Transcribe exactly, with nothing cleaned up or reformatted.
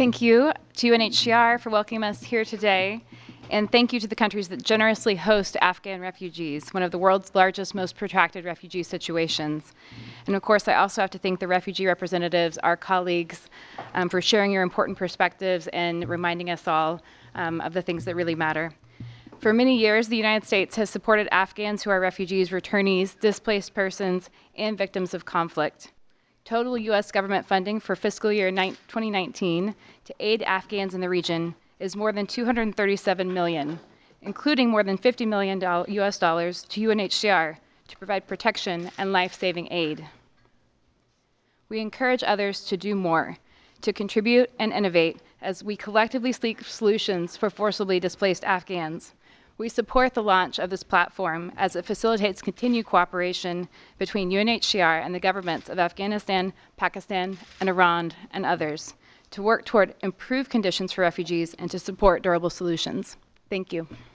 Thank you to U N H C R for welcoming us here today. And thank you to the countries that generously host Afghan refugees, one of the world's largest, most protracted refugee situations. And of course, I also have to thank the refugee representatives, our colleagues, um, for sharing your important perspectives and reminding us all um, of the things that really matter. For many years, the United States has supported Afghans who are refugees, returnees, displaced persons, and victims of conflict. Total U S government funding for fiscal year twenty nineteen to aid Afghans in the region is more than two hundred thirty-seven million dollars, including more than fifty million U S dollars to U N H C R to provide protection and life-saving aid. We encourage others to do more, to contribute and innovate as we collectively seek solutions for forcibly displaced Afghans. We support the launch of this platform as it facilitates continued cooperation between U N H C R and the governments of Afghanistan, Pakistan, and Iran, and others, to work toward improved conditions for refugees and to support durable solutions. Thank you.